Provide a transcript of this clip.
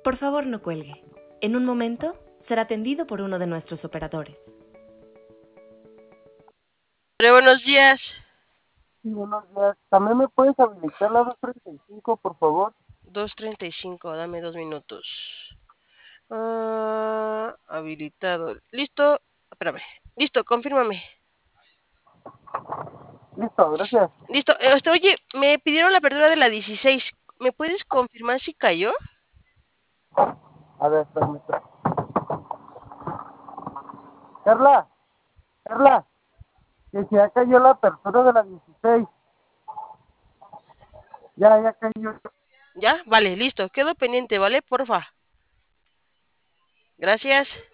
Por favor, no cuelgue. En un momento será atendido por uno de nuestros operadores. Buenos días. Sí, buenos días. ¿También me puedes habilitar la 235, por favor? 2:35, dame 2 minutos. Habilitado. Listo. Espérame. Listo, confírmame. Listo, gracias. Listo. Oye, me pidieron la apertura de la 16. ¿Me puedes confirmar si cayó? A ver, permítame. Carla, Carla, que si ya cayó la apertura de la 16. Ya cayó. ¿Ya? Vale, listo. Quedo pendiente, ¿vale? Porfa. Gracias.